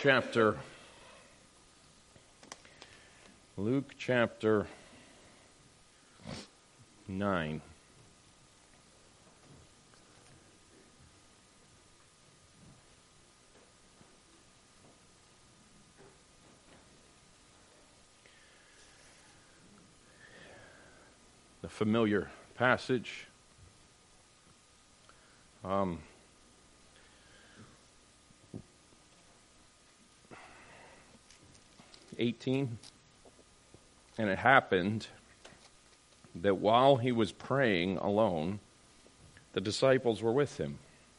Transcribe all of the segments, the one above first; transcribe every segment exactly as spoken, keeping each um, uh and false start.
chapter Luke chapter nine. The familiar passage. Um, eighteen. And it happened that while he was praying alone, the disciples were with him.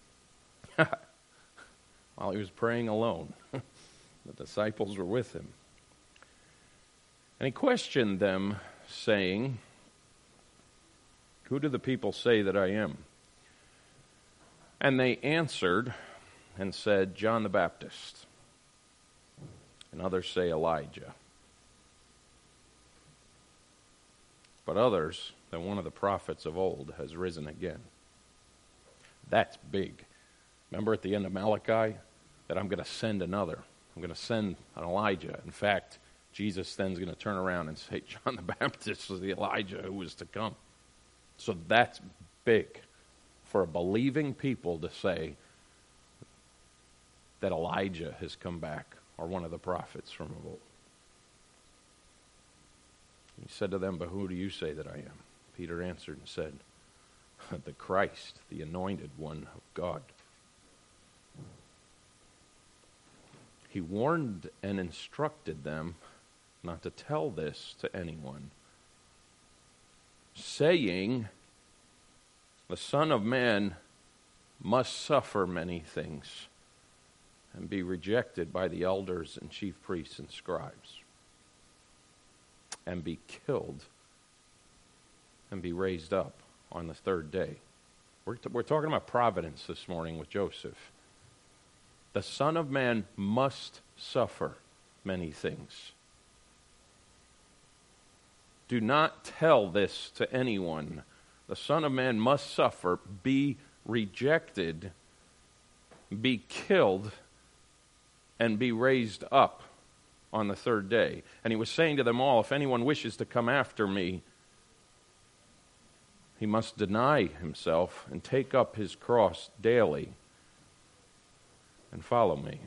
While he was praying alone, the disciples were with him. And he questioned them, saying, "Who do the people say that I am?" And they answered and said, "John the Baptist." And others say Elijah. But others, that one of the prophets of old has risen again. That's big. Remember at the end of Malachi that I'm going to send another. I'm going to send an Elijah. In fact, Jesus then is going to turn around and say John the Baptist was the Elijah who was to come. So that's big for a believing people to say that Elijah has come back, or one of the prophets from of old. He said to them, "But who do you say that I am?" Peter answered and said, "The Christ, the anointed one of God." He warned and instructed them not to tell this to anyone, saying, "The Son of Man must suffer many things and be rejected by the elders and chief priests and scribes, and be killed, and be raised up on the third day." We're, t- we're talking about providence this morning with Joseph. The Son of Man must suffer many things. Do not tell this to anyone. The Son of Man must suffer, be rejected, be killed, and be raised up on the third day. And he was saying to them all, if anyone wishes to come after me, he must deny himself and take up his cross daily and follow me.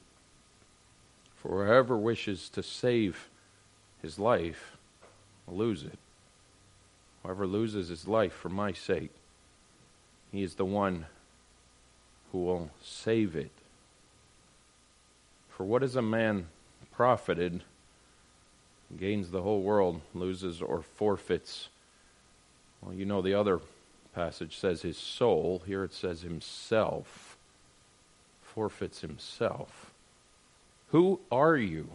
For whoever wishes to save his life will lose it. Whoever loses his life for my sake, he is the one who will save it. For what is a man profited, gains the whole world, loses or forfeits? Well, you know the other passage says his soul. Here it says himself. Forfeits himself. Who are you?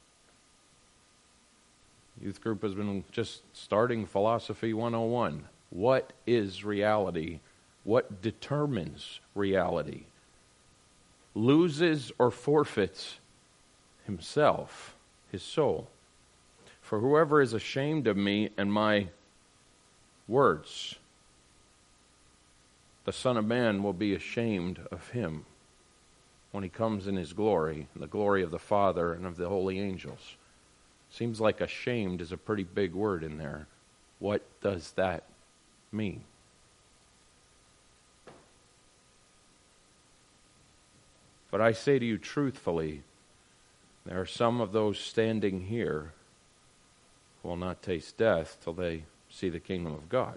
Youth group has been just starting Philosophy one oh one. What is reality? What determines reality? Loses or forfeits himself, his soul. For whoever is ashamed of me and my words, the Son of Man will be ashamed of him when he comes in his glory, in the glory of the Father and of the holy angels. Seems like ashamed is a pretty big word in there. What does that mean? But I say to you truthfully, there are some of those standing here who will not taste death till they see the kingdom of God.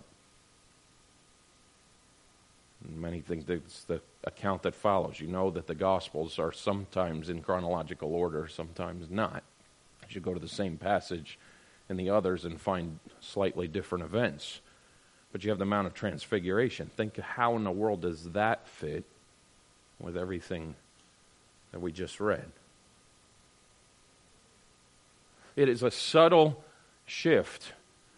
And many think that's the account that follows. You know that the Gospels are sometimes in chronological order, sometimes not. You should go to the same passage in the others and find slightly different events. But you have the Mount of Transfiguration. Think how in the world does that fit with everything that we just read? It is a subtle shift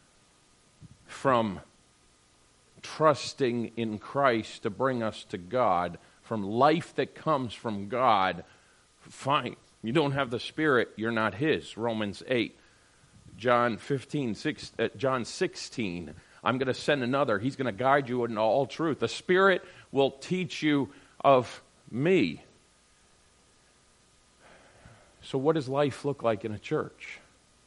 from trusting in Christ to bring us to God, from life that comes from God. Fine, you don't have the Spirit, you're not His. Romans eight, John fifteen, six, uh, John sixteen. I'm going to send another. He's going to guide you into all truth. The Spirit will teach you of me. So what does life look like in a church?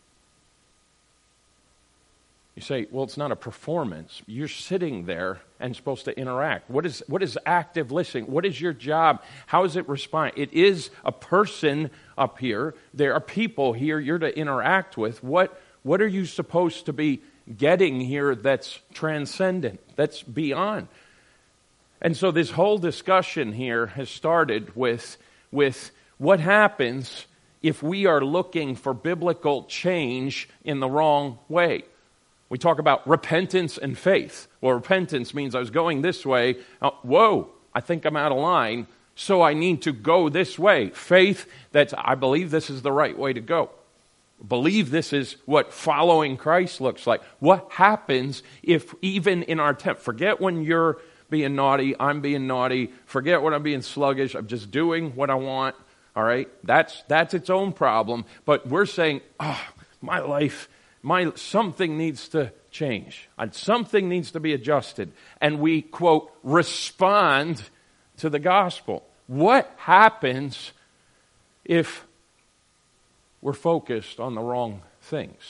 You say, well, it's not a performance. You're sitting there and supposed to interact. What is what is active listening? What is your job? How is it respond? It is a person up here. There are people here you're to interact with. What what are you supposed to be getting here that's transcendent, that's beyond? And so this whole discussion here has started with, with what happens if we are looking for biblical change in the wrong way. We talk about repentance and faith. Well, repentance means I was going this way. Oh, whoa, I think I'm out of line, so I need to go this way. Faith, that's I believe this is the right way to go. Believe this is what following Christ looks like. What happens if even in our attempt, forget when you're being naughty, I'm being naughty, forget when I'm being sluggish, I'm just doing what I want, all right? That's that's its own problem. But we're saying, oh, my life, my something needs to change. And something needs to be adjusted. And we, quote, respond to the gospel. What happens if we're focused on the wrong things?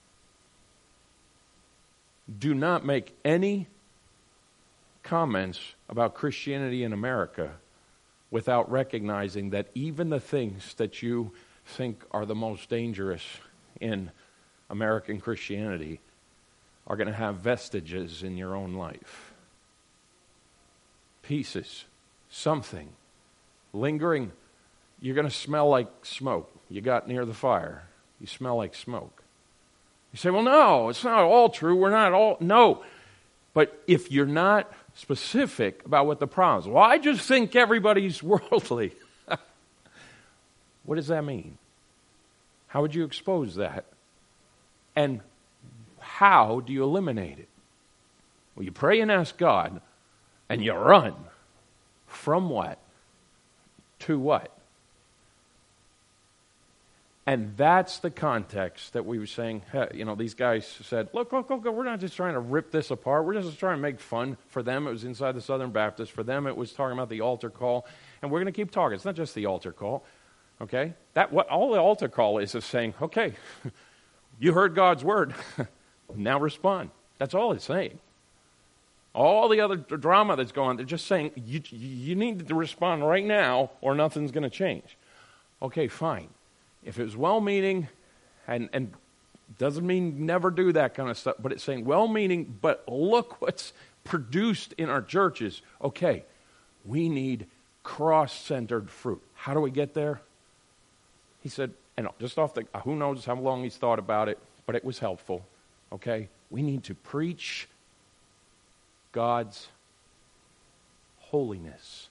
Do not make any comments about Christianity in America without recognizing that even the things that you think are the most dangerous in American Christianity are going to have vestiges in your own life. Pieces, something, lingering. You're going to smell like smoke. You got near the fire. You smell like smoke. You say, well, no, it's not all true. We're not all, no. But if you're not specific about what the problem is, well, I just think everybody's worldly. What does that mean? How would you expose that? And how do you eliminate it? Well, you pray and ask God, and you run. From what? To what? And that's the context that we were saying, hey, you know, these guys said, look, look, look, we're not just trying to rip this apart. We're just trying to make fun. For them, it was inside the Southern Baptist. For them, it was talking about the altar call. And we're going to keep talking. It's not just the altar call, okay? That what all the altar call is is saying, okay, you heard God's word. Now respond. That's all it's saying. All the other drama that's going on, they're just saying, you, you need to respond right now or nothing's going to change. Okay, fine. If it was well-meaning, and, and doesn't mean never do that kind of stuff, but it's saying well-meaning, but look what's produced in our churches. Okay, we need cross-centered fruit. How do we get there? He said, and just off the, who knows how long he's thought about it, but it was helpful. Okay, we need to preach God's holiness.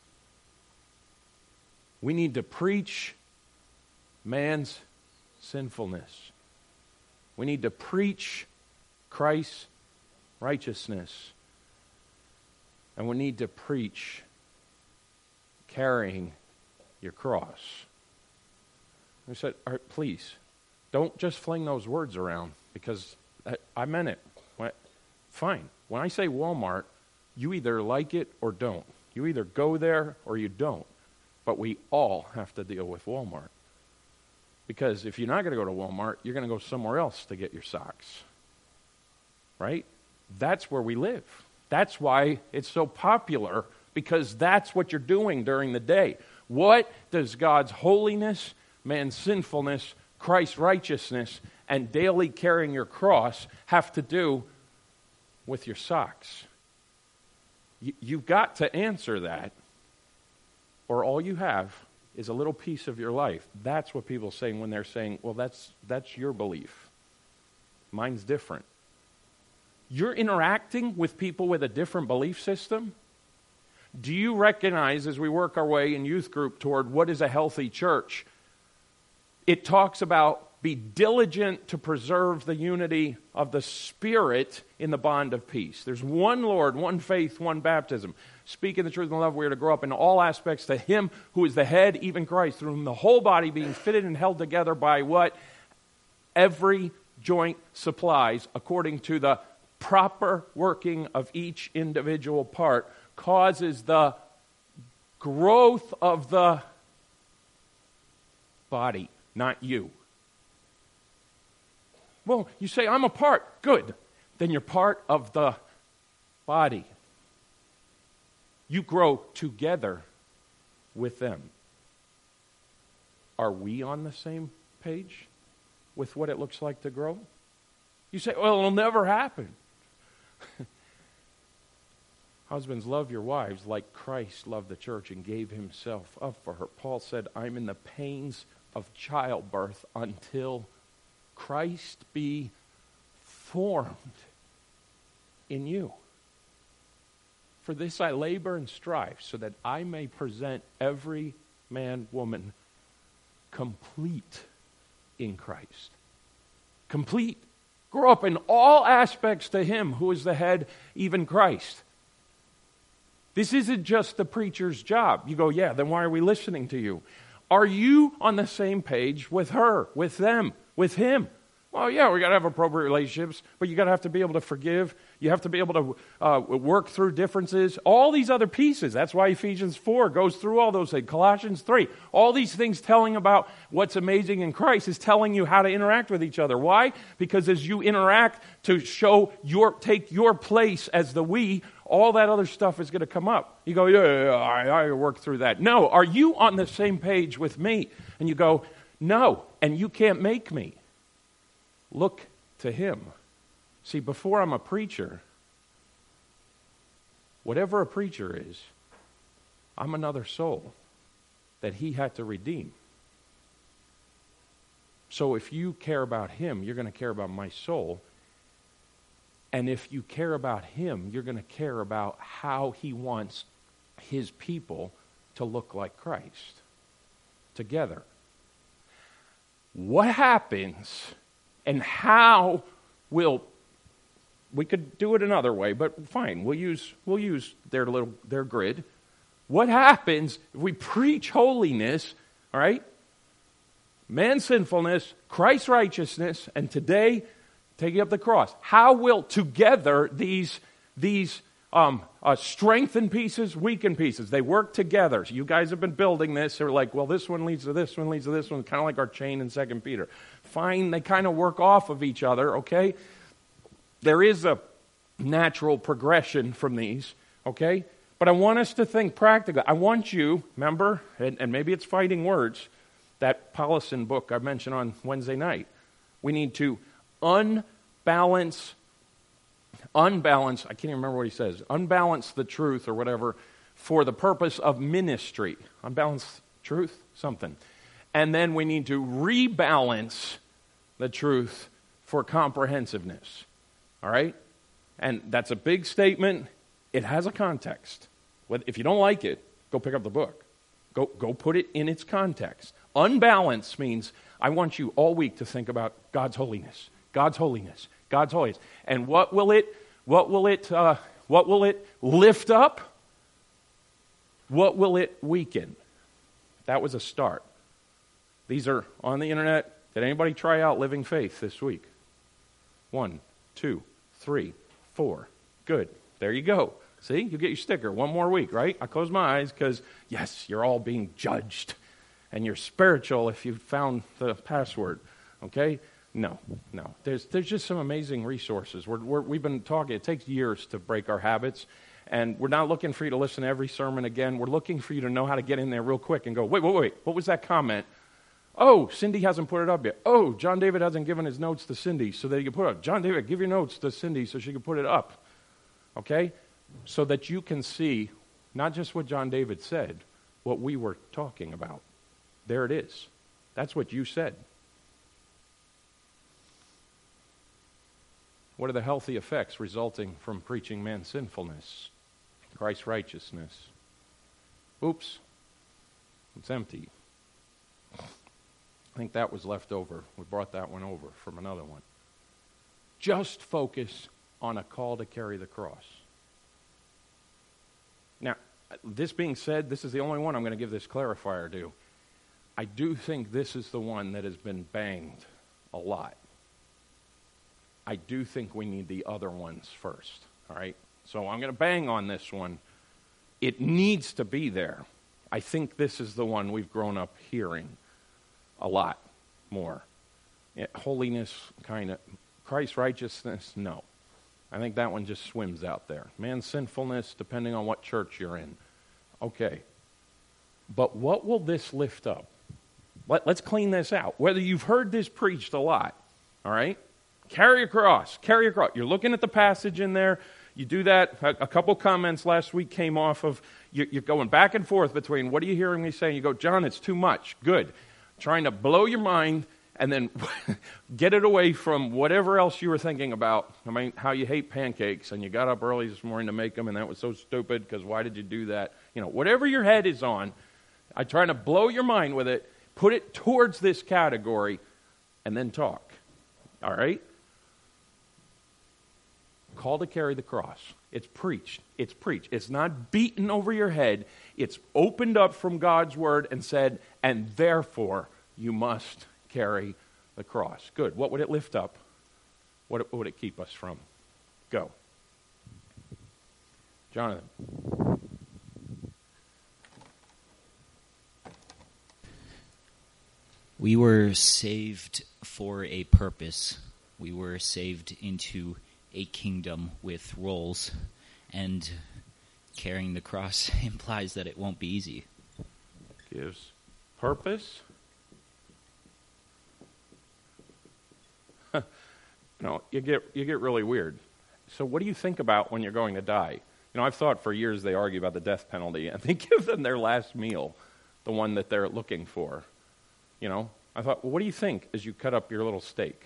We need to preach man's sinfulness. We need to preach Christ's righteousness. And we need to preach carrying your cross. I said, all right, please, don't just fling those words around, because I, I meant it. What? Fine. When I say Walmart, you either like it or don't. You either go there or you don't. But we all have to deal with Walmart. Because if you're not going to go to Walmart, you're going to go somewhere else to get your socks. Right? That's where we live. That's why it's so popular, because that's what you're doing during the day. What does God's holiness, man's sinfulness, Christ's righteousness, and daily carrying your cross have to do with your socks? You, you've got to answer that, or all you have is a little piece of your life. That's what people are saying when they're saying, well, that's that's your belief. Mine's different. You're interacting with people with a different belief system. Do you recognize, as we work our way in youth group toward what is a healthy church, it talks about be diligent to preserve the unity of the Spirit in the bond of peace. There's one Lord, one faith, one baptism. Speaking the truth in love, we are to grow up in all aspects to Him who is the head, even Christ, through whom the whole body being fitted and held together by what? Every joint supplies, according to the proper working of each individual part, causes the growth of the body. not you. Well, you say, I'm a part. Good. Then you're part of the body. You grow together with them. Are we on the same page with what it looks like to grow? You say, well, it'll never happen. Husbands, love your wives like Christ loved the church and gave himself up for her. Paul said, I'm in the pains of childbirth until Christ be formed in you. For this I labor and strive, so that I may present every man, woman, complete in Christ. Complete. Grow up in all aspects to him who is the head, even Christ. This isn't just the preacher's job. You go, yeah, then why are we listening to you? Are you on the same page with her, with them, with him? Well, yeah, we got to have appropriate relationships, but you got to have to be able to forgive. You have to be able to uh, work through differences. All these other pieces. That's why Ephesians four goes through all those things. Colossians three. All these things telling about what's amazing in Christ is telling you how to interact with each other. Why? Because as you interact to show your, take your place as the we, all that other stuff is going to come up. You go, yeah, yeah, yeah I, I work through that. No, are you on the same page with me? And you go, no, and you can't make me. Look to him. See, before I'm a preacher, whatever a preacher is, I'm another soul that he had to redeem. So if you care about him, you're going to care about my soul. And if you care about him, you're going to care about how he wants his people to look like Christ together. What happens and how will, we could do it another way, but fine, we'll use we'll use their little their grid. What happens if we preach holiness, all right? Man's sinfulness, Christ's righteousness, and today taking up the cross. How will together these these um, uh, strengthen pieces, weaken pieces? They work together. So you guys have been building this. They're like, well, this one leads to this one, leads to this one, kind of like our chain in Second Peter. Fine, they kind of work off of each other, okay? There is a natural progression from these, okay? But I want us to think practically. I want you, remember, and, and maybe it's fighting words, that Paulison book I mentioned on Wednesday night. We need to unbalance, unbalance, I can't even remember what he says, unbalance the truth or whatever for the purpose of ministry. Unbalance truth, something. And then we need to rebalance the truth for comprehensiveness. All right? And that's a big statement. It has a context. If you don't like it, go pick up the book. Go, go put it in its context. Unbalance means I want you all week to think about God's holiness. God's holiness. God's holiness. And what will it, what will it, uh, what will it lift up? What will it weaken? That was a start. These are on the internet. Did anybody try out Living Faith this week? One, two, three, four. Good. There you go. See, you get your sticker. One more week, right? I close my eyes because, yes, you're all being judged. And you're spiritual if you found the password. Okay? No, no. There's there's just some amazing resources. We're, we're, we've been talking. It takes years to break our habits. And we're not looking for you to listen to every sermon again. We're looking for you to know how to get in there real quick and go, wait, wait, wait. What was that comment? Oh, Cindy hasn't put it up yet. Oh, John David hasn't given his notes to Cindy so that he can put it up. John David, give your notes to Cindy so she can put it up. Okay? So that you can see not just what John David said, what we were talking about. There it is. That's what you said. What are the healthy effects resulting from preaching man's sinfulness, Christ's righteousness? Oops. It's empty. I think that was left over. We brought that one over from another one. Just focus on a call to carry the cross. Now, this being said, this is the only one I'm going to give this clarifier to. I do think this is the one that has been banged a lot. I do think we need the other ones first, all right? So I'm going to bang on this one. It needs to be there. I think this is the one we've grown up hearing a lot. more. Yeah, holiness, kind of. Christ's righteousness, no. I think that one just swims out there. Man's sinfulness, depending on what church you're in. Okay. But what will this lift up? Let, let's clean this out. Whether you've heard this preached a lot, all right? Carry a cross. Carry a cross. You're looking at the passage in there. You do that. A, a couple comments last week came off of, you, you're going back and forth between, what are you hearing me say? You go, John, it's too much. Good. Trying to blow your mind and then get it away from whatever else you were thinking about. I mean, how you hate pancakes and you got up early this morning to make them and that was so stupid because why did you do that? You know, whatever your head is on, I'm trying to blow your mind with it, put it towards this category, and then talk. All right? Call to carry the cross. It's preached. It's preached. It's not beaten over your head. It's opened up from God's word and said, and therefore you must carry the cross. Good. What would it lift up? What would it keep us from? Go. Jonathan. We were saved for a purpose. We were saved into a kingdom with roles, and carrying the cross implies that it won't be easy. Gives purpose. you know, you get you get really weird. So what do you think about when you're going to die? You know, I've thought for years they argue about the death penalty, and they give them their last meal, the one that they're looking for. You know, I thought, well, what do you think as you cut up your little steak?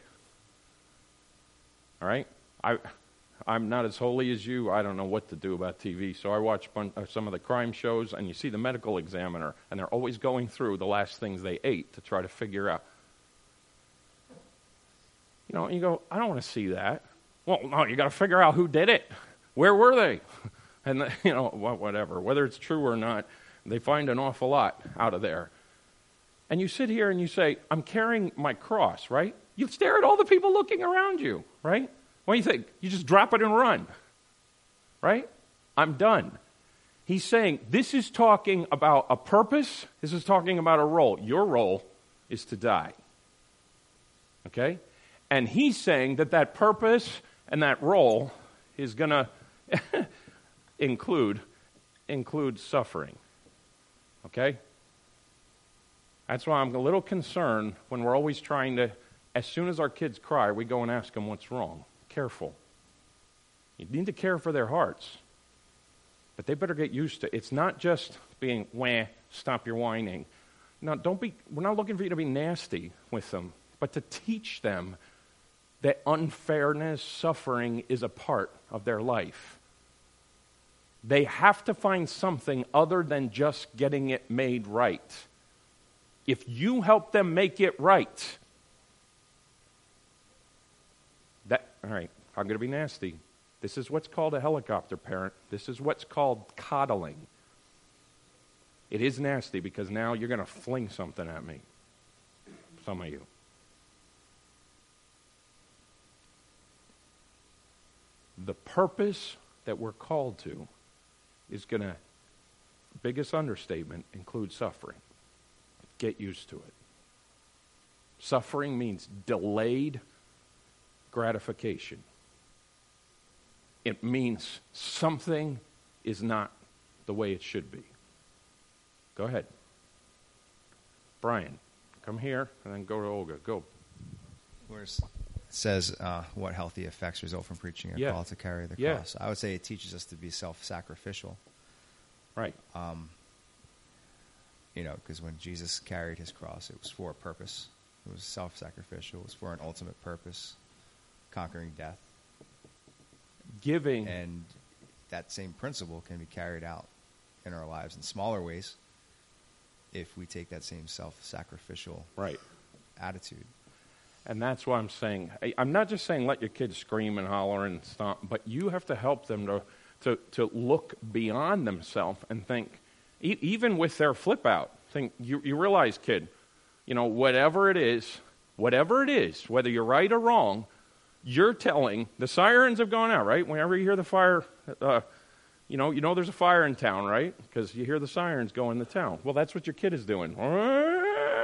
All right? I, I'm not as holy as you. I don't know what to do about T V, so I watch some of the crime shows, and you see the medical examiner, and they're always going through the last things they ate to try to figure out. You know, and you go, I don't want to see that. Well, no, you got to figure out who did it. Where were they? And, you know, whatever. Whether it's true or not, they find an awful lot out of there. And you sit here and you say, I'm carrying my cross, right? You stare at all the people looking around you, right? What do you think? You just drop it and run, right? I'm done. He's saying this is talking about a purpose. This is talking about a role. Your role is to die, okay? And he's saying that that purpose and that role is going to include include suffering, okay? That's why I'm a little concerned when we're always trying to, as soon as our kids cry, we go and ask them what's wrong. Careful. You need to care for their hearts. But they better get used to it. It's not just being, wah, stop your whining. No, don't be, we're not looking for you to be nasty with them, but to teach them that unfairness, suffering is a part of their life. They have to find something other than just getting it made right. If you help them make it right, that, all right, I'm going to be nasty. This is what's called a helicopter parent. This is what's called coddling. It is nasty because now you're going to fling something at me. Some of you. The purpose that we're called to is going to, biggest understatement, include suffering. Get used to it. Suffering means delayed gratification. It means something is not the way it should be. Go ahead. Brian, come here and then go to Olga. Go. Where it says uh, what healthy effects result from preaching a yeah. call to carry the yeah. cross. I would say it teaches us to be self-sacrificial. Right. Um, you know, because when Jesus carried his cross, it was for a purpose. It was self-sacrificial. It was for an ultimate purpose, conquering death. Giving. And that same principle can be carried out in our lives in smaller ways if we take that same self-sacrificial right. attitude. And that's why I'm saying, I'm not just saying let your kids scream and holler and stomp, but you have to help them to to, to look beyond themselves and think, e- even with their flip out, think, you, you realize, kid, you know, whatever it is, whatever it is, whether you're right or wrong, you're telling, the sirens have gone out, right? Whenever you hear the fire, uh, you know, you know there's a fire in town, right? Because you hear the sirens go in the town. Well, that's what your kid is doing.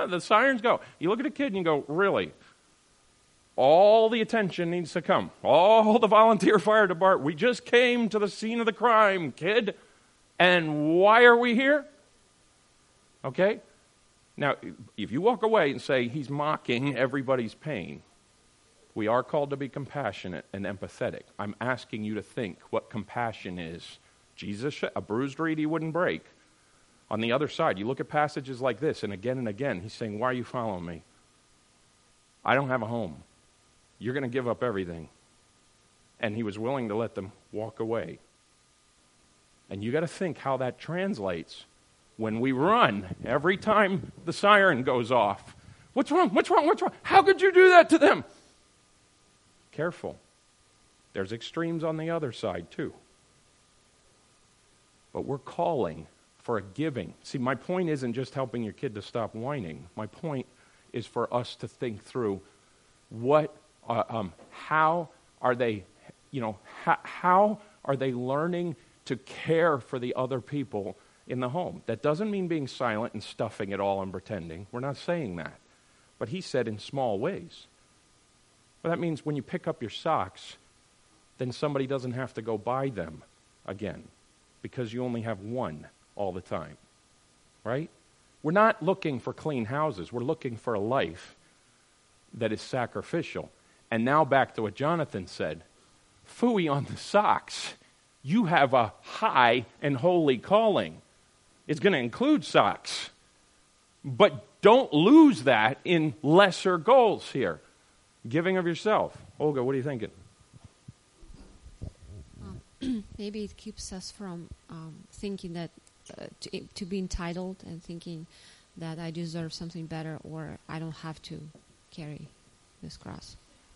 ah, the sirens go. You look at a kid and you go, really? All the attention needs to come. All the volunteer fire department. We just came to the scene of the crime, kid. And why are we here? Okay? Now, if you walk away and say he's mocking everybody's pain, we are called to be compassionate and empathetic. I'm asking you to think what compassion is. Jesus, a bruised reed he wouldn't break. On the other side, you look at passages like this, and again and again, he's saying, why are you following me? I don't have a home. You're going to give up everything. And he was willing to let them walk away. And you got to think how that translates when we run every time the siren goes off. What's wrong? What's wrong? What's wrong? How could you do that to them? Careful. There's extremes on the other side too. But we're calling for a giving. See, my point isn't just helping your kid to stop whining. My point is for us to think through what, uh, um, how are they, you know, how, how are they learning to care for the other people in the home? That doesn't mean being silent and stuffing it all and pretending. We're not saying that. But he said in small ways. Well, that means when you pick up your socks, then somebody doesn't have to go buy them again because you only have one all the time, right? We're not looking for clean houses. We're looking for a life that is sacrificial. And now back to what Jonathan said. Phooey on the socks. You have a high and holy calling. It's going to include socks. But don't lose that in lesser goals here. Giving of yourself. Olga, what are you thinking? Uh, maybe it keeps us from um, thinking that uh, to, to be entitled and thinking that I deserve something better or I don't have to carry this cross.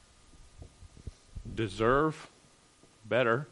Deserve better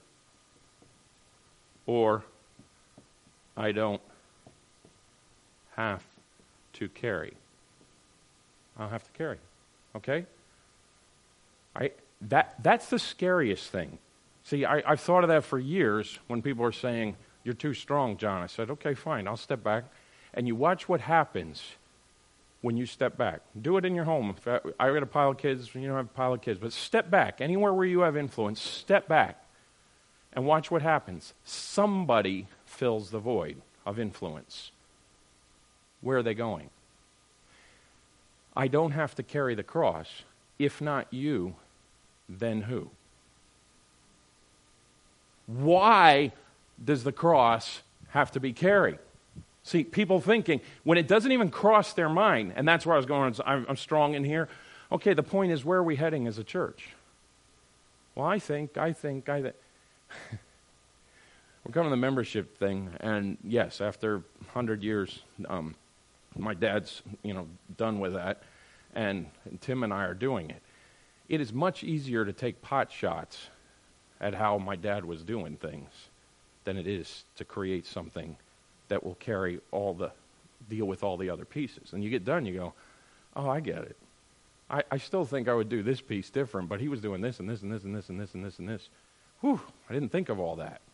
or I don't have to carry. I don't have to carry. Okay? I, that, that's the scariest thing. See, I, I've thought of that for years when people are saying, you're too strong, John. I said, okay, fine, I'll step back. And you watch what happens when you step back. Do it in your home. If I, I got a pile of kids, you don't have a pile of kids, but step back. Anywhere where you have influence, step back and watch what happens. Somebody fills the void of influence. Where are they going? I don't have to carry the cross. If not you, then who? Why does the cross have to be carried? See, people thinking, when it doesn't even cross their mind, and that's where I was going, I'm, I'm strong in here. Okay, the point is, where are we heading as a church? Well, I think, I think, I think. We're coming to the membership thing, and yes, after one hundred years, um, my dad's, you know, done with that, and, and Tim and I are doing it. It is much easier to take pot shots at how my dad was doing things than it is to create something that will carry all the, deal with all the other pieces. And you get done, you go, oh, I get it. I, I still think I would do this piece different, but he was doing this and this and this and this and this and this and this. Whew, I didn't think of all that.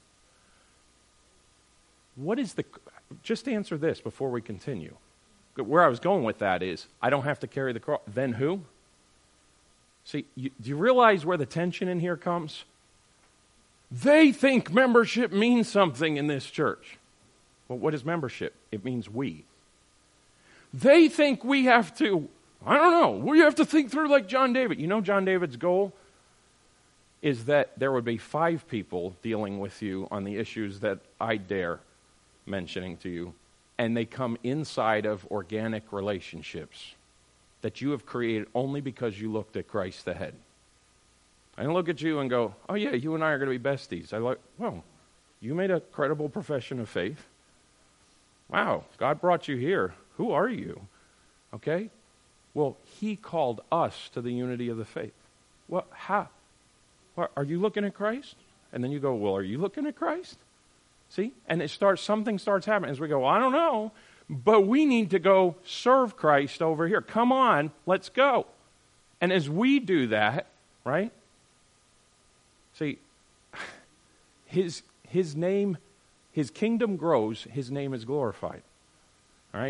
What is the, just answer this before we continue. Where I was going with that is, I don't have to carry the cross. Then who? See, you, do you realize where the tension in here comes? They think membership means something in this church. Well, what is membership? It means we. They think we have to, I don't know, we have to think through like John David. You know John David's goal is that there would be five people dealing with you on the issues that I dare mentioning to you, and they come inside of organic relationships that you have created only because you looked at Christ the head. I don't look at you and go, oh yeah, you and I are going to be besties. I like, well, you made a credible profession of faith. Wow, God brought you here. Who are you? Okay? Well, he called us to the unity of the faith. What? How? What, are you looking at Christ? And then you go, well, are you looking at Christ? See? And it starts, something starts happening as we go, well, I don't know, but we need to go serve Christ over here. Come on, let's go. And as we do that, right? See, his his name, his kingdom grows, his name is glorified. All right?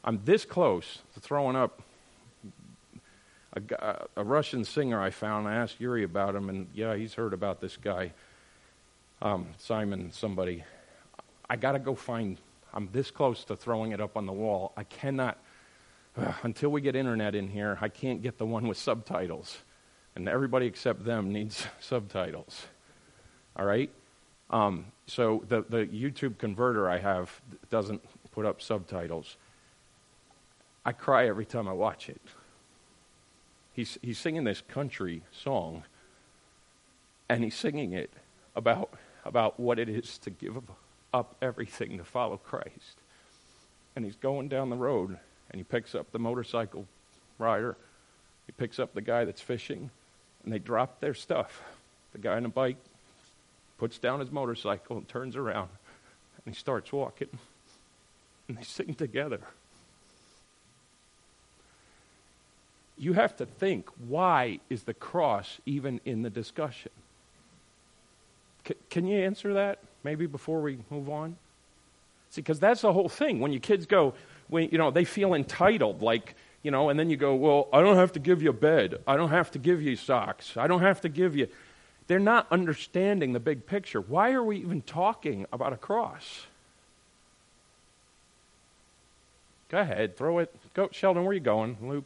I'm this close to throwing up a, gu- a Russian singer I found. I asked Yuri about him, and yeah, he's heard about this guy, um, Simon somebody. I got to go find, I'm this close to throwing it up on the wall. I cannot, uh, until we get internet in here, I can't get the one with subtitles. And everybody except them needs subtitles. All right? Um, so the, the YouTube converter I have doesn't put up subtitles. I cry every time I watch it. He's he's singing this country song, and he's singing it about about what it is to give up everything to follow Christ. And he's going down the road, and he picks up the motorcycle rider. He picks up the guy that's fishing, and they drop their stuff. The guy on the bike puts down his motorcycle and turns around, and he starts walking, and they sing together. You have to think, why is the cross even in the discussion? C- can you answer that maybe before we move on? See, because that's the whole thing. When your kids go, when, you know, they feel entitled, like, you know, and then you go, well, I don't have to give you a bed. I don't have to give you socks. I don't have to give you... They're not understanding the big picture. Why are we even talking about a cross? Go ahead, throw it. Go, Sheldon, where are you going? Luke?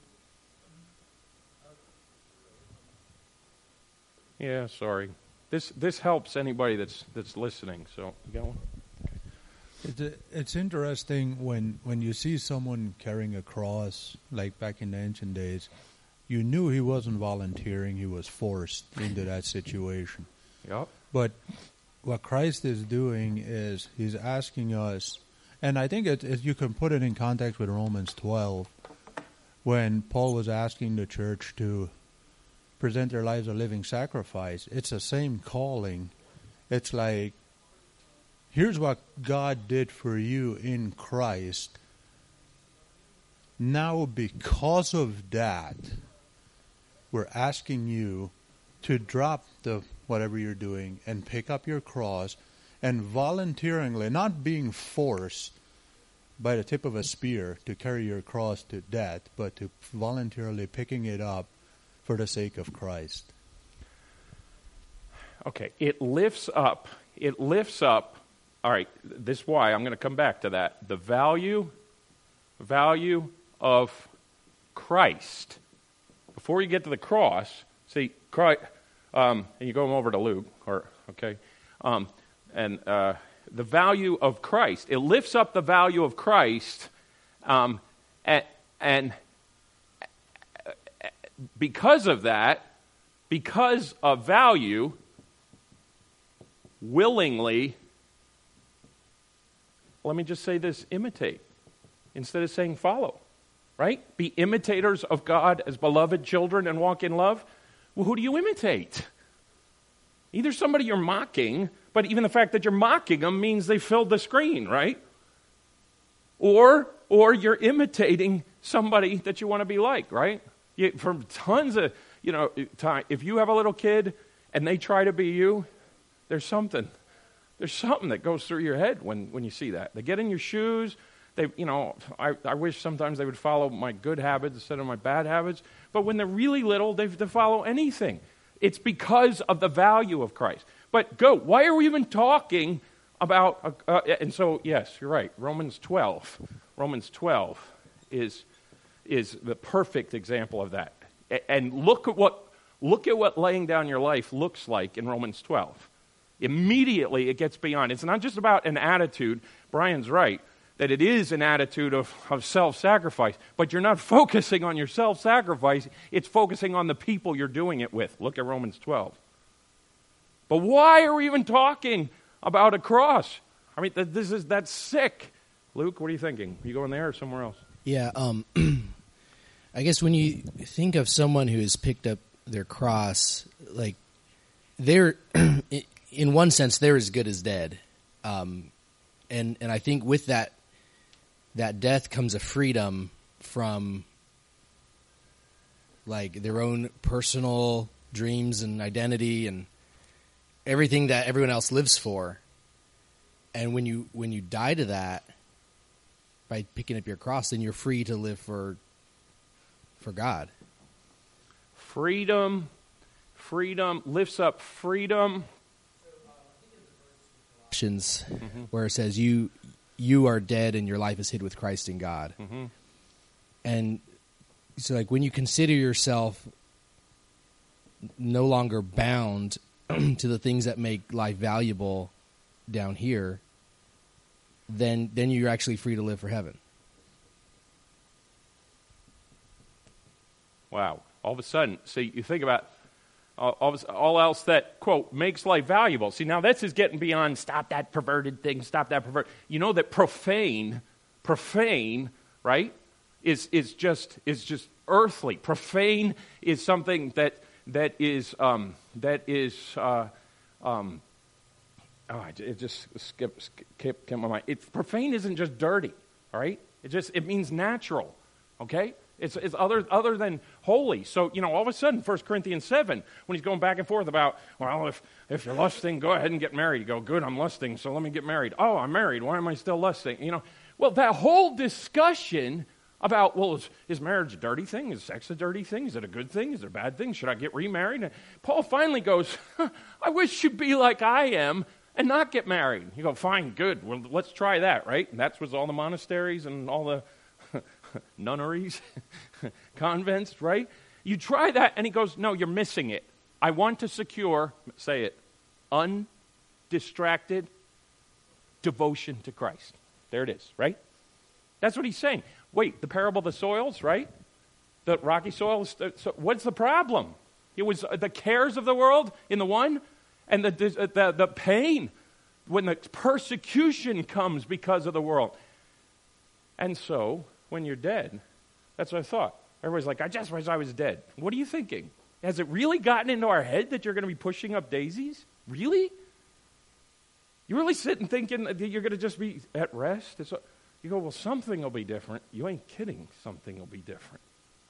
Yeah, sorry. This this helps anybody that's that's listening. So, you got one? It's, it's interesting when, when you see someone carrying a cross, like back in the ancient days, you knew he wasn't volunteering, he was forced into that situation. Yep. But what Christ is doing is he's asking us, and I think it, it, you can put it in context with Romans twelve, when Paul was asking the church to present their lives a living sacrifice. It's the same calling. It's like, here's what God did for you in Christ. Now, because of that, we're asking you to drop the whatever you're doing and pick up your cross and voluntarily, not being forced by the tip of a spear to carry your cross to death, but to voluntarily picking it up for the sake of Christ. Okay, it lifts up, it lifts up, all right, this is why, I'm going to come back to that, the value, value of Christ. Before you get to the cross, see, Christ, um, and you go over to Luke, or, okay, um, and uh, the value of Christ, it lifts up the value of Christ, um, and, and because of that, because of value, willingly, let me just say this, imitate, instead of saying follow, right? Be imitators of God as beloved children and walk in love. Well, who do you imitate? Either somebody you're mocking, but even the fact that you're mocking them means they filled the screen, right? Or, or you're imitating somebody that you want to be like, right? You, from tons of, you know, time, if you have a little kid and they try to be you, there's something. There's something that goes through your head when, when you see that. They get in your shoes. They, you know, I, I wish sometimes they would follow my good habits instead of my bad habits. But when they're really little, they, they follow anything. It's because of the value of Christ. But go, why are we even talking about, uh, uh, and so, yes, you're right, Romans twelve. Romans twelve is is the perfect example of that. And look at what look at what laying down your life looks like in Romans twelve. Immediately it gets beyond. It's not just about an attitude. Brian's right, that it is an attitude of, of self-sacrifice, but you're not focusing on your self-sacrifice, it's focusing on the people you're doing it with. Look at Romans twelve. But why are we even talking about a cross? I mean, this is that's sick. Luke, what are you thinking? Are you going there or somewhere else? Yeah, um, I guess when you think of someone who has picked up their cross, like, they're, in one sense, they're as good as dead. Um, and, and I think with that, that death comes a freedom from, like, their own personal dreams and identity and everything that everyone else lives for. And when you when you die to that, by picking up your cross, then you're free to live for for God. Freedom, freedom lifts up freedom. Colossians, mm-hmm. where it says you you are dead and your life is hid with Christ in God. Mm-hmm. And so, like, when you consider yourself no longer bound to the things that make life valuable down here, then then you're actually free to live for heaven. Wow. All of a sudden, see, you think about all, all, all else that, quote, makes life valuable. See, now this is getting beyond stop that perverted thing, stop that pervert. You know that profane, profane, right, is is just is just earthly. Profane is something that that is um, that is uh, um, oh, it just skipped skip, skip my mind. It, profane isn't just dirty, all right? It just it means natural, okay? It's, it's other other than holy. So, you know, all of a sudden, First Corinthians seven, when he's going back and forth about, well, if, if you're lusting, go ahead and get married. You go, good, I'm lusting, so let me get married. Oh, I'm married. Why am I still lusting? You know, well, that whole discussion about, well, is, is marriage a dirty thing? Is sex a dirty thing? Is it a good thing? Is it a bad thing? Should I get remarried? And Paul finally goes, I wish you'd be like I am and not get married. You go, fine, good. Well, let's try that, right? And that was all the monasteries and all the nunneries, convents, right? You try that, and he goes, no, you're missing it. I want to secure, say it, undistracted devotion to Christ. There it is, right? That's what he's saying. Wait, the parable of the soils, right? The rocky soils, so what's the problem? It was the cares of the world in the one, and the, the, the pain when the persecution comes because of the world. And so, when you're dead, that's what I thought. Everybody's like, I just wish I was dead. What are you thinking? Has it really gotten into our head that you're going to be pushing up daisies? Really? You really sitting thinking that you're going to just be at rest? It's a, you go, well, something will be different. You ain't kidding. Something will be different.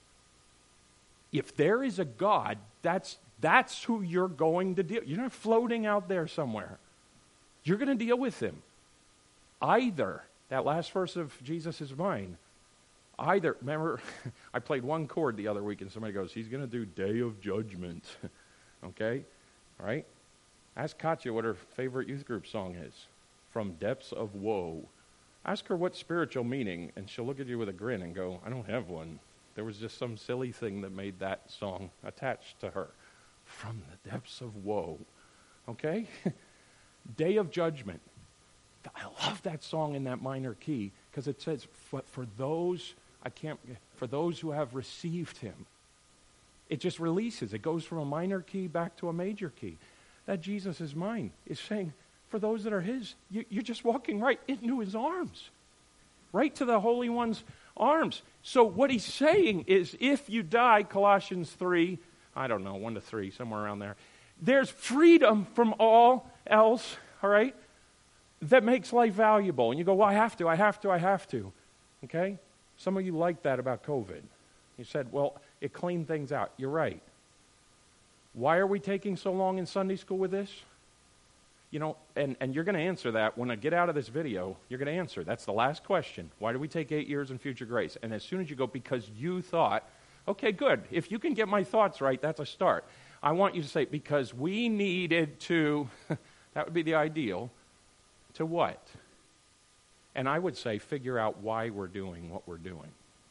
If there is a God, that's that's who you're going to deal. You're not floating out there somewhere. You're going to deal with him. Either, that last verse of Jesus is mine, either, remember, I played one chord the other week and somebody goes, he's going to do Day of Judgment. Okay? All right? Ask Katya what her favorite youth group song is. From Depths of Woe. Ask her what spiritual meaning, and she'll look at you with a grin and go, I don't have one. There was just some silly thing that made that song attached to her. From the Depths of Woe. Okay? Day of Judgment. I love that song in that minor key because it says, for, for those, I can't, for those who have received him. It just releases. It goes from a minor key back to a major key. That Jesus is mine is saying, for those that are his, you, you're just walking right into his arms. Right to the Holy One's arms. So what he's saying is, if you die, Colossians three, I don't know, one to three, somewhere around there, there's freedom from all else, all right, that makes life valuable. And you go, well, I have to, I have to, I have to. Okay? Some of you like that about COVID. You said, well, it cleaned things out. You're right. Why are we taking so long in Sunday school with this? You know, and, and you're going to answer that. When I get out of this video, you're going to answer. That's the last question. Why do we take eight years in future grace? And as soon as you go, because you thought, okay, good. If you can get my thoughts right, that's a start. I want you to say, because we needed to, that would be the ideal, to what? And I would say, figure out why we're doing what we're doing.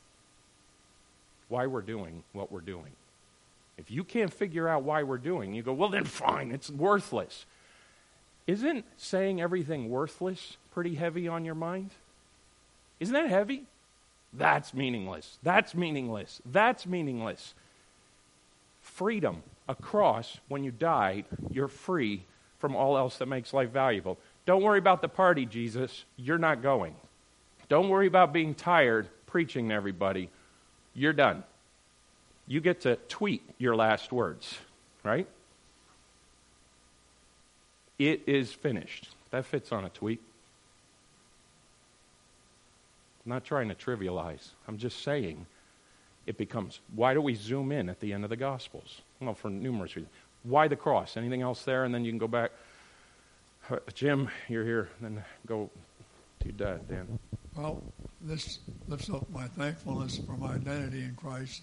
Why we're doing what we're doing. If you can't figure out why we're doing, you go, well, then fine, it's worthless. Isn't saying everything worthless pretty heavy on your mind? Isn't that heavy? That's meaningless. That's meaningless. That's meaningless. Freedom. A cross, when you died, you're free from all else that makes life valuable. Don't worry about the party, Jesus. You're not going. Don't worry about being tired preaching to everybody. You're done. You get to tweet your last words, right? It is finished. That fits on a tweet. I'm not trying to trivialize. I'm just saying it becomes, why do we zoom in at the end of the Gospels? Well, for numerous reasons. Why the cross? Anything else there? And then you can go back. Jim, you're here. Then go to your dad, Dan. Well, this lifts up my thankfulness for my identity in Christ,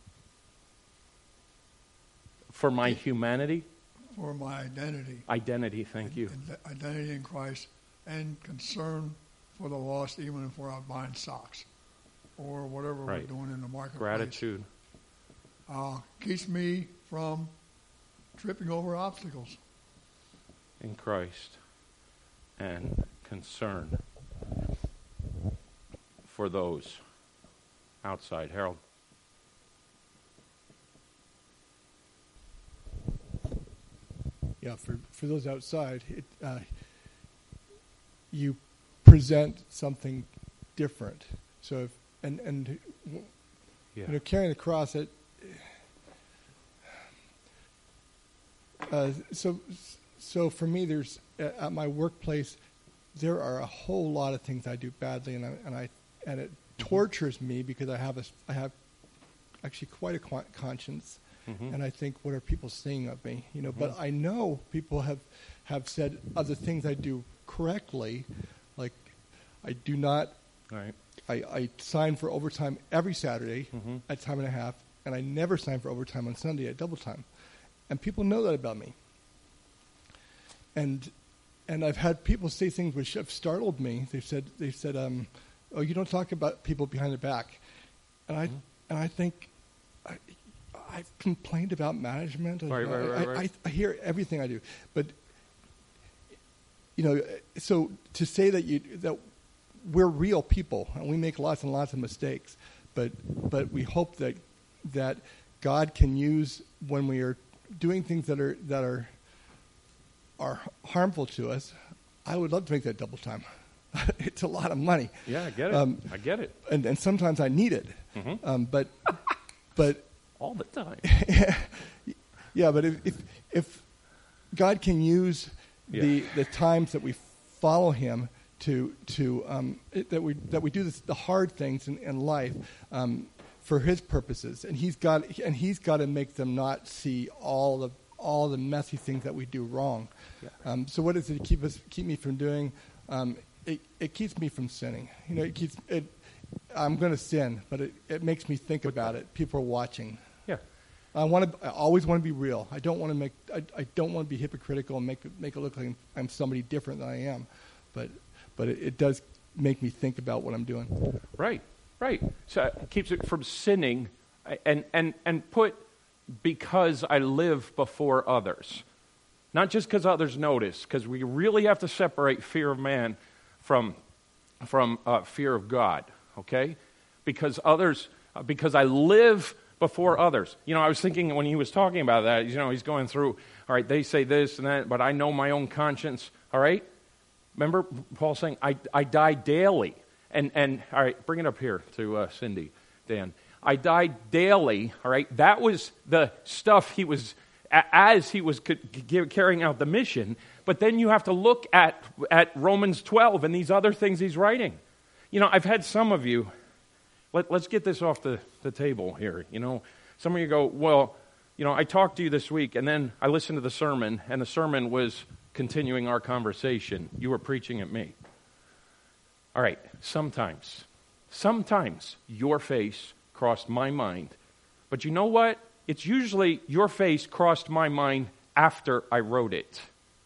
For my humanity, for my identity. identity, thank you. Identity in Christ, and concern for the lost, even if we're out buying socks or whatever Right. we're doing in the marketplace. Gratitude. Uh, keeps me from tripping over obstacles. In Christ, and concern for those outside. Harold. Yeah, for, for those outside, it, uh, you present something different. So, if, and and Yeah. you know, carrying the cross, it. Uh, so, so for me, there's at my workplace, there are a whole lot of things I do badly, and I and I and it tortures me because I have a I have actually quite a con- conscience. Mhm. And I think, what are people saying of me? You know, Mhm. but I know people have, have said other things I do correctly, like I do not. Right. I, I sign for overtime every Saturday Mhm. at time and a half, and I never sign for overtime on Sunday at double time, and people know that about me. And and I've had people say things which have startled me. They've said they've said, um, "Oh, you don't talk about people behind their back," and I Mhm. and I think. I, I've complained about management. Right, right, I, right, I, right. I, I hear everything I do, but you know, so to say that you that we're real people and we make lots and lots of mistakes, but but we hope that that God can use when we are doing things that are that are are harmful to us. I would love to make that double time. It's a lot of money. Yeah, I get it. Um, I get it. and and sometimes I need it. Mhm. Um, but but. All the time. Yeah, but if, if if God can use Yeah. the the times that we follow Him to to um, it, that we that we do this, the hard things in, in life um, for His purposes, and He's got and He's got to make them not see all the all the messy things that we do wrong. Yeah. Um, so what does it keep us keep me from doing? Um, it it keeps me from sinning. You know, it keeps it. I'm going to sin, but it, it makes me think about it. People are watching. Yeah. I want to. I always want to be real. I don't want to make. I, I don't want to be hypocritical and make it, make it look like I'm somebody different than I am. But but it, it does make me think about what I'm doing. Right, right. So it keeps it from sinning, and and and put because I live before others, not just because others notice. Because we really have to separate fear of man from from uh, fear of God. Okay, because others, uh, because I live before others. You know, I was thinking when he was talking about that, you know, he's going through, all right, they say this and that, but I know my own conscience, all right? Remember Paul saying, I, I die daily. And, and all right, bring it up here to uh, Cindy, Dan. I die daily, all right? That was the stuff he was, as he was carrying out the mission. But then you have to look at, at Romans twelve and these other things he's writing. You know, I've had some of you, let, let's get this off the, the table here. You know, some of you go, well, you know, I talked to you this week, and then I listened to the sermon, and the sermon was continuing our conversation. You were preaching at me. All right, sometimes, sometimes your face crossed my mind. But you know what? It's usually your face crossed my mind after I wrote it.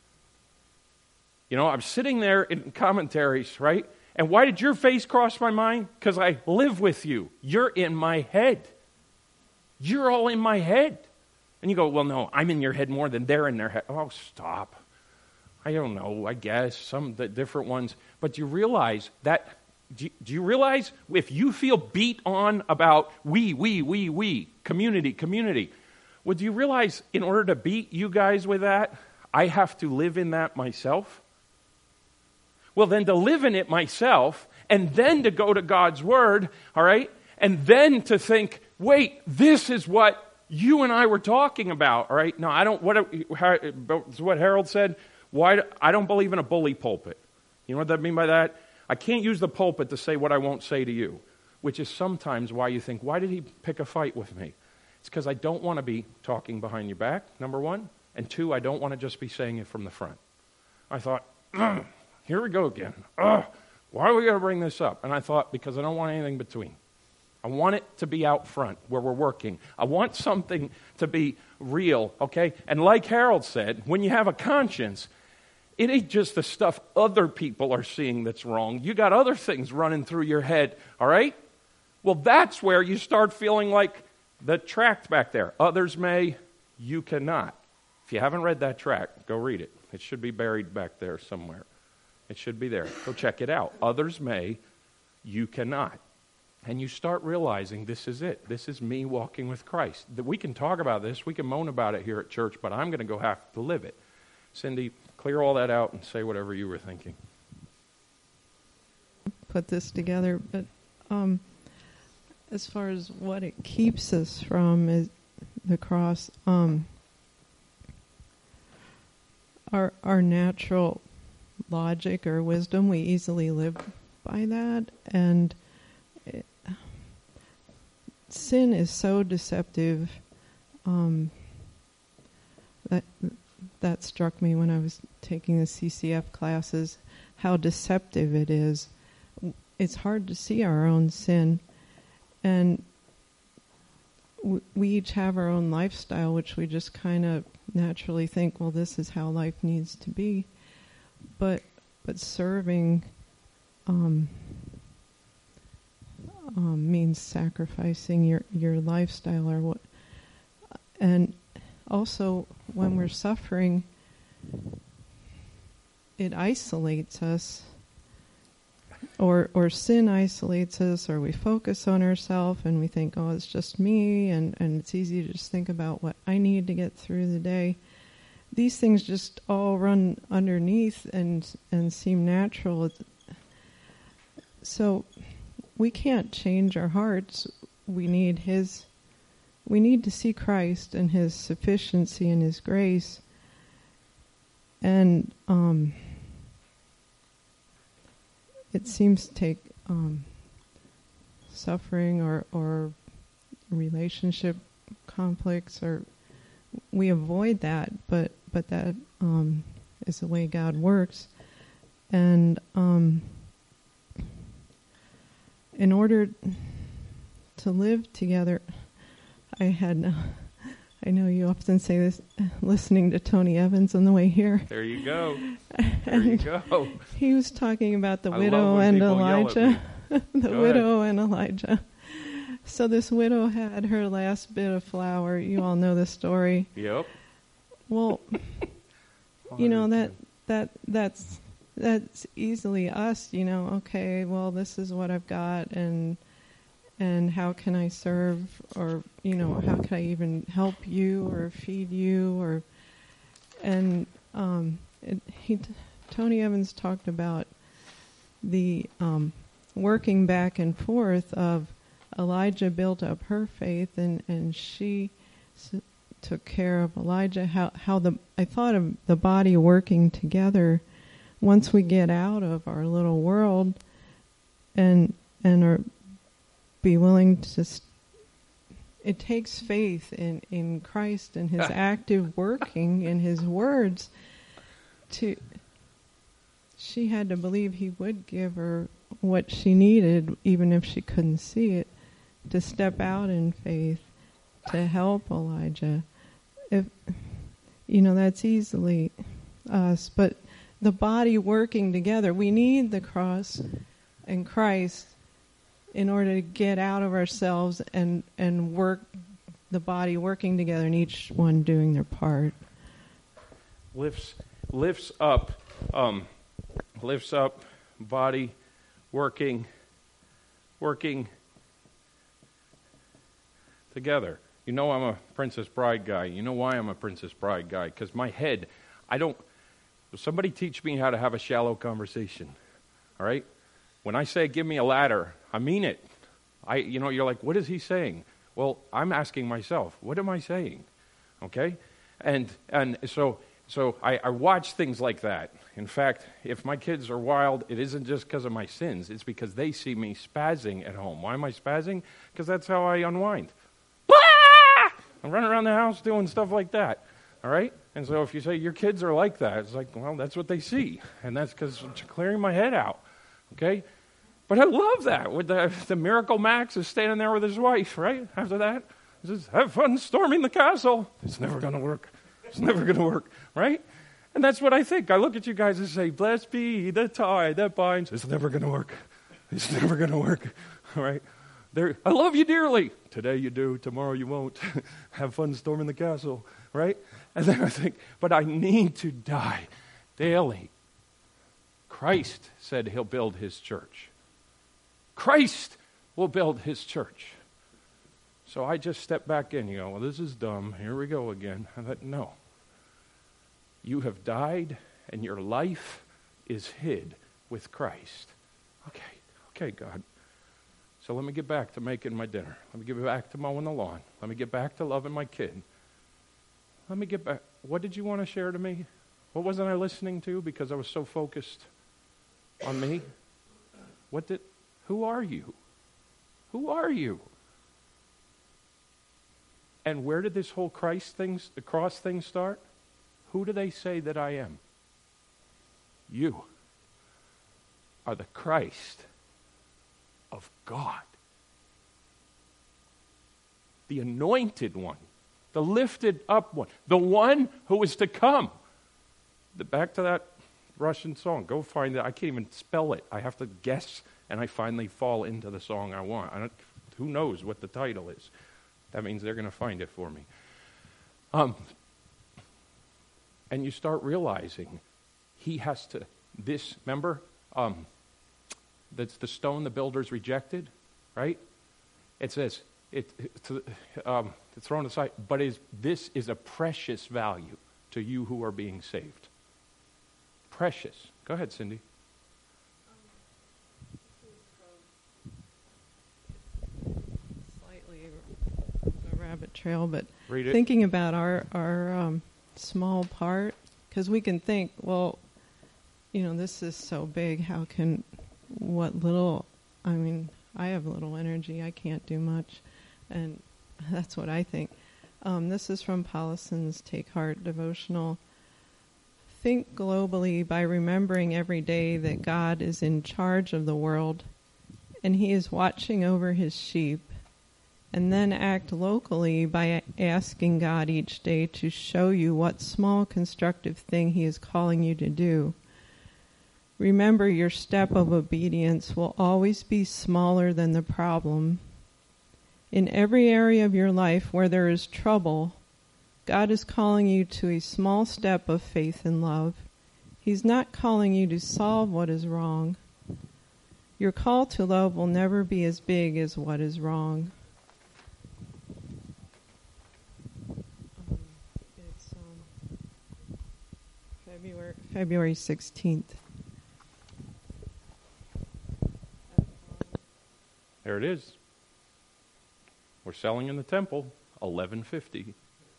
You know, I'm sitting there in commentaries, right? And why did your face cross my mind? Because I live with you. You're in my head. You're all in my head. And you go, well, no, I'm in your head more than they're in their head. Oh, stop. I don't know, I guess, some the different ones. But do you realize that, do you, do you realize if you feel beat on about we, we, we, we, community, community, well, do you realize in order to beat you guys with that, I have to live in that myself? Well, then to live in it myself, and then to go to God's Word, all right, and then to think, wait, this is what you and I were talking about, all right? No, I don't, what, how, what Harold said, why, I don't believe in a bully pulpit. You know what I mean by that? I can't use the pulpit to say what I won't say to you, which is sometimes why you think, why did he pick a fight with me? It's because I don't want to be talking behind your back, number one, and two, I don't want to just be saying it from the front. I thought, here we go again. Ugh, Why are we going to bring this up? And I thought, because I don't want anything between. I want it to be out front where we're working. I want something to be real, okay? And like Harold said, when you have a conscience, it ain't just the stuff other people are seeing that's wrong. You got other things running through your head, all right? Well, that's where you start feeling like the tract back there. Others may, you cannot. If you haven't read that tract, go read it. It should be buried back there somewhere. It should be there. Go check it out. Others may, you cannot. And you start realizing this is it. This is me walking with Christ. That we can talk about this, we can moan about it here at church, but I'm going to go have to live it. Cindy, clear all that out and say whatever you were thinking. Put this together, but um, as far as what it keeps us from is the cross. Um, our our natural logic or wisdom, we easily live by that, and it, sin is so deceptive. Um, that that struck me when I was taking the C C F classes, how deceptive it is. It's hard to see our own sin, and w- we each have our own lifestyle, which we just kind of naturally think, well, this is how life needs to be. But but serving um, um, means sacrificing your, your lifestyle or what, and also when we're suffering, it isolates us, or or sin isolates us, or we focus on ourselves and we think, oh, it's just me, and, and it's easy to just think about what I need to get through the day. These things just all run underneath and and seem natural. It's, so we can't change our hearts. We need His. We need to see Christ and His sufficiency and His grace. And um, it seems to take um, suffering or or relationship conflicts, or we avoid that, but but that um, is the way God works. And um, in order to live together, I had, I know you often say this, listening to Tony Evans on the way here. There you go. There you go. He was talking about the I widow love when and people yell at Elijah. the Go widow and Elijah. So this widow had her last bit of flour. You all know the story. Yep. Well, you know, that that that's that's easily us, you know, okay, well, this is what I've got, and and how can I serve, or, you know, how can I even help you or feed you, or and um it, he Tony Evans talked about the um working back and forth of Elijah built up her faith, and and she s- took care of Elijah. How how the I thought of the body working together. Once we get out of our little world, and and are be willing to. St- it takes faith in in Christ and His active working in His words. To she had to believe He would give her what she needed, even if she couldn't see it, to step out in faith to help Elijah. If you know, that's easily us, but the body working together, we need the cross and Christ in order to get out of ourselves and and work the body working together, and each one doing their part. Lifts lifts up, um, lifts up, body working, working together. You know I'm a Princess Bride guy. You know why I'm a Princess Bride guy? Because my head, I don't, somebody teach me how to have a shallow conversation, all right? When I say give me a ladder, I mean it. I, you know, you're like, what is he saying? Well, I'm asking myself, what am I saying? Okay? And and so so I, I watch things like that. In fact, if my kids are wild, it isn't just because of my sins. It's because they see me spazzing at home. Why am I spazzing? Because that's how I unwind. I'm running around the house doing stuff like that. All right? And so if you say your kids are like that, it's like, well, that's what they see. And that's because I'm clearing my head out. Okay? But I love that. With the, the Miracle Max is standing there with his wife, right? After that, he says, have fun storming the castle. It's never going to work. It's never going to work, right? And that's what I think. I look at you guys and say, blessed be the tie that binds. It's never going to work. It's never going to work, all right? There, I love you dearly. Today you do, tomorrow you won't. Have fun storming the castle, right? And then I think, but I need to die daily. Christ said he'll build his church. Christ will build his church. So I just step back in. You go, well, this is dumb. Here we go again. I thought, no. You have died, and your life is hid with Christ. Okay, okay, God. So let me get back to making my dinner. Let me get back to mowing the lawn. Let me get back to loving my kid. Let me get back. What did you want to share to me? What wasn't I listening to because I was so focused on me? What did, who are you? Who are you? And where did this whole Christ thing, the cross thing start? Who do they say that I am? You are the Christ of God. The anointed one. The lifted up one. The one who is to come. The, back to that Russian song. Go find it. I can't even spell it. I have to guess, and I finally fall into the song I want. I don't, who knows what the title is? That means they're going to find it for me. Um, and you start realizing he has to, this, remember, um, that's the stone the builders rejected, right? It says, it, it's, um, it's thrown aside, but is, this is a precious value to you who are being saved. Precious. Go ahead, Cindy. Slightly a rabbit trail, but Read it. thinking about our, our um, small part, because we can think, well, you know, this is so big, how can, what little, I mean, I have little energy, I can't do much, and that's what I think. Um, this is from Paulison's Take Heart devotional. Think globally by remembering every day that God is in charge of the world and he is watching over his sheep, and then act locally by asking God each day to show you what small constructive thing he is calling you to do. Remember, your step of obedience will always be smaller than the problem. In every area of your life where there is trouble, God is calling you to a small step of faith and love. He's not calling you to solve what is wrong. Your call to love will never be as big as what is wrong. Um, it's um, February, February sixteenth. There it is. We're selling in the temple, eleven fifty.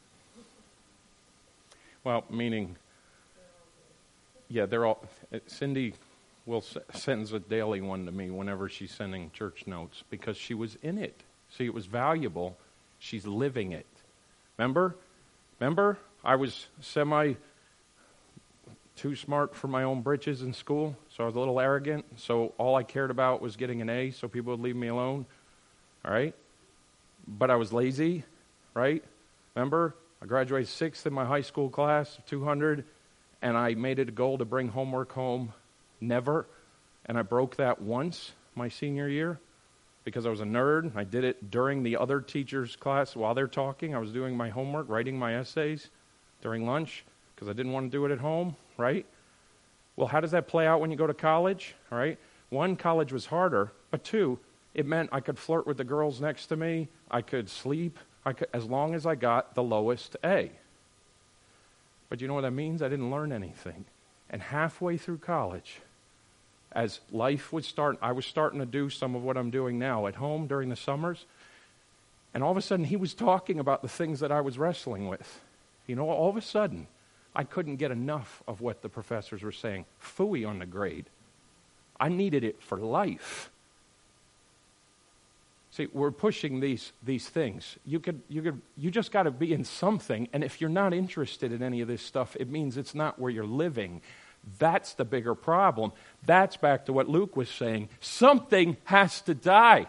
Well, meaning, yeah, they're all, Cindy will sends a daily one to me whenever she's sending church notes because she was in it. See, it was valuable. She's living it. Remember? Remember? I was semi too smart for my own britches in school, so I was a little arrogant. So all I cared about was getting an A so people would leave me alone. All right? But I was lazy, right? Remember? I graduated sixth in my high school class of two hundred, and I made it a goal to bring homework home. Never. And I broke that once my senior year because I was a nerd. I did it during the other teachers' class while they're talking. I was doing my homework, writing my essays during lunch because I didn't want to do it at home, right? Well, how does that play out when you go to college, all right? One, college was harder, but two, it meant I could flirt with the girls next to me. I could sleep. I could, as long as I got the lowest A. But you know what that means? I didn't learn anything. And halfway through college, as life was starting, I was starting to do some of what I'm doing now at home during the summers. And all of a sudden, he was talking about the things that I was wrestling with. You know, all of a sudden, I couldn't get enough of what the professors were saying. Phooey on the grade. I needed it for life. See, we're pushing these these things. You could you could you just got to be in something, and if you're not interested in any of this stuff, it means it's not where you're living. That's the bigger problem. That's back to what Luke was saying. Something has to die.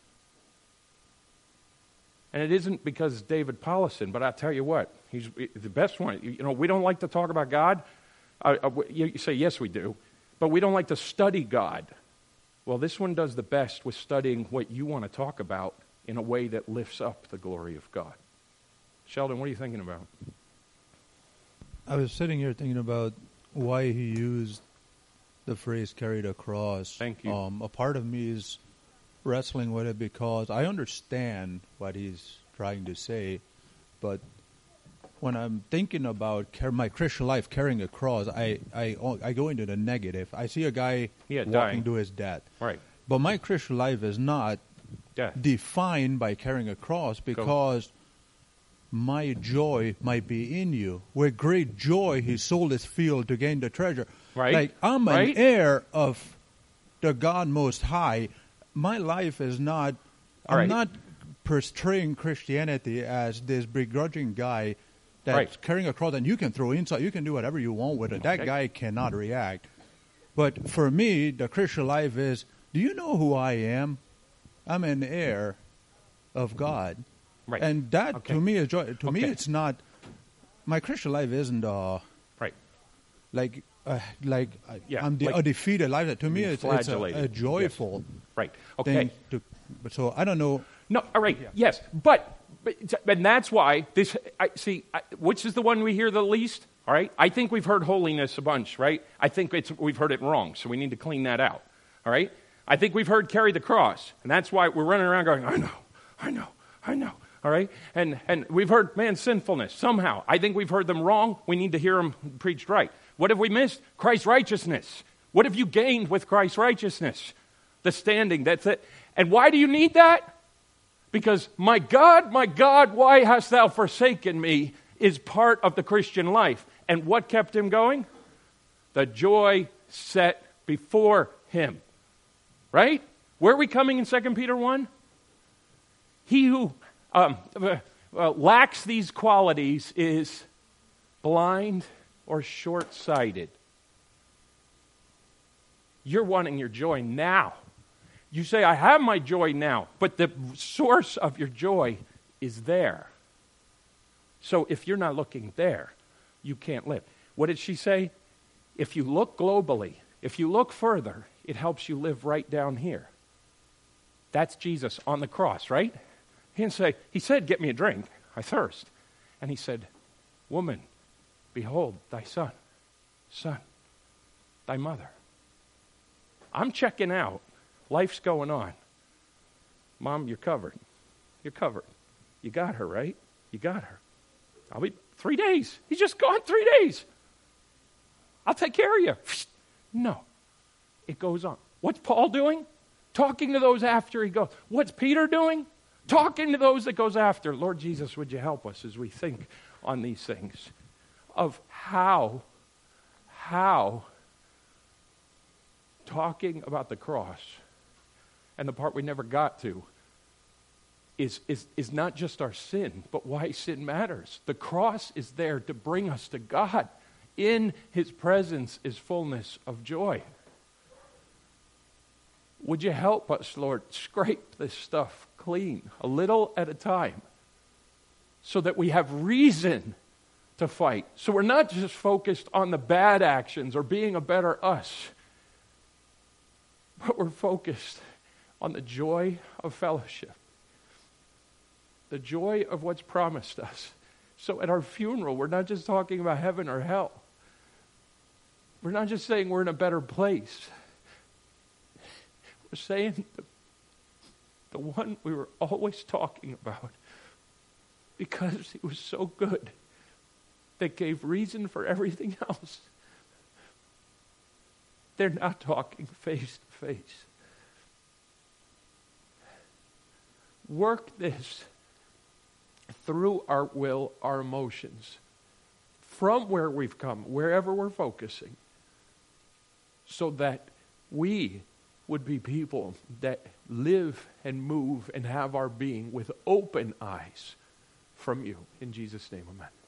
And it isn't because David Paulison, but I'll tell you what, he's the best one. You know, we don't like to talk about God. Uh, uh, you say, yes, we do. But we don't like to study God. Well, this one does the best with studying what you want to talk about in a way that lifts up the glory of God. Sheldon, what are you thinking about? I was sitting here thinking about why he used the phrase carried a cross. Thank you. Um, a part of me is wrestling with it because I understand what he's trying to say, but when I'm thinking about car- my Christian life carrying a cross, I, I, I go into the negative. I see a guy Yeah, walking dying. to his death. Right. But my Christian life is not Death. defined by carrying a cross because my joy might be in you. With great joy he sold his field to gain the treasure. Right. Like, I'm Right. an heir of the God Most High. My life is not, All I'm right. not portraying Christianity as this begrudging guy that's Right. carrying a cross and you can throw insult, you can do whatever you want with it. That Okay. guy cannot react. But for me, the Christian life is, do you know who I am? I'm an heir of God. Right. And that, Okay. to me, is joy. To me, Okay. it's not, my Christian life isn't uh, Right. like, uh, like uh, Yeah, I'm de- like a defeated life. To me, being it's, it's a, flagellated. a joyful Right. Okay. thing. To, but so I don't know. No, all right, yes, but, but and that's why this. I see, I, which is the one we hear the least. All right, I think we've heard holiness a bunch, right? I think it's we've heard it wrong, so we need to clean that out. All right, I think we've heard carry the cross, and that's why we're running around going, I know, I know, I know. All right, and and we've heard man's sinfulness somehow. I think we've heard them wrong. We need to hear them preached right. What have we missed? Christ's righteousness. What have you gained with Christ's righteousness? The standing. That's it. And why do you need that? Because, my God, my God, why hast thou forsaken me, is part of the Christian life. And what kept him going? The joy set before him. Right? Where are we coming in Second Peter one? He who um, uh, lacks these qualities is blind or short-sighted. You're wanting your joy now. You say, I have my joy now, but the source of your joy is there. So if you're not looking there, you can't live. What did she say? If you look globally, if you look further, it helps you live right down here. That's Jesus on the cross, right? He didn't say, he said, get me a drink, I thirst. And he said, woman, behold thy son, son, thy mother. I'm checking out. Life's going on. Mom, you're covered. You're covered. You got her, right? You got her. I'll be three days. He's just gone three days. I'll take care of you. No. It goes on. What's Paul doing? Talking to those after he goes. What's Peter doing? Talking to those that goes after. Lord Jesus, would you help us as we think on these things of how, how talking about the cross and the part we never got to is, is, is not just our sin, but why sin matters. The cross is there to bring us to God. In his presence is fullness of joy. Would you help us, Lord, scrape this stuff clean, a little at a time, so that we have reason to fight. So we're not just focused on the bad actions or being a better us, but we're focused on the joy of fellowship, the joy of what's promised us. So at our funeral, we're not just talking about heaven or hell. We're not just saying we're in a better place. We're saying the, the one we were always talking about, because he was so good, that gave reason for everything else. They're not talking face to face. Work this through our will, our emotions, from where we've come, wherever we're focusing, so that we would be people that live and move and have our being with open eyes from you. In Jesus' name, amen.